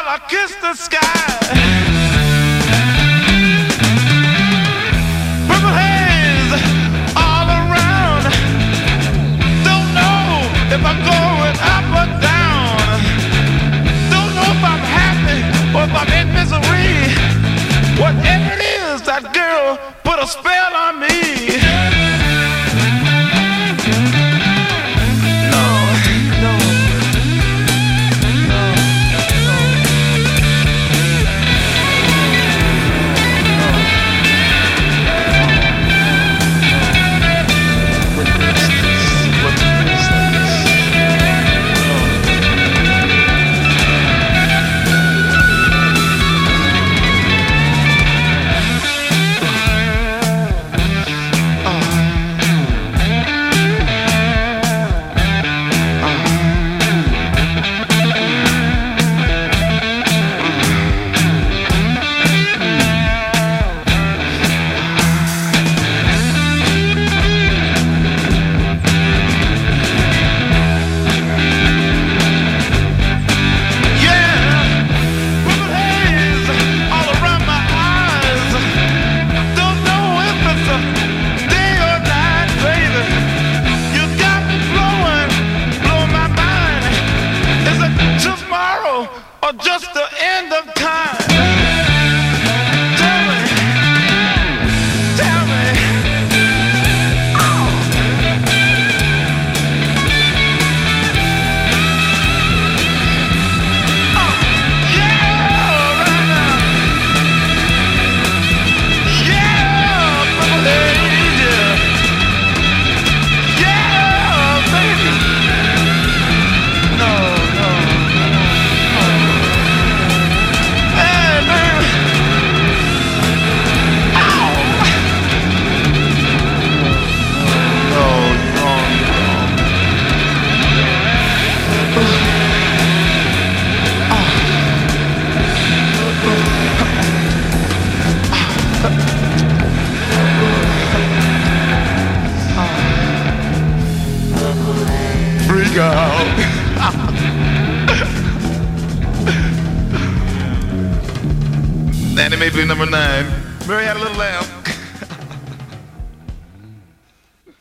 I kiss the sky. Purple haze all around. Don't know if I'm going up or down. Don't know if I'm happy or if I'm in misery. Whatever it is, that girl put a spell on me. Or just the end of time. Tell me, tell me. Oh. Oh, yeah, right now. Yeah, baby, yeah. Yeah, baby. No. Freak out. Nanny Mapley #9. Mary had a little lamb.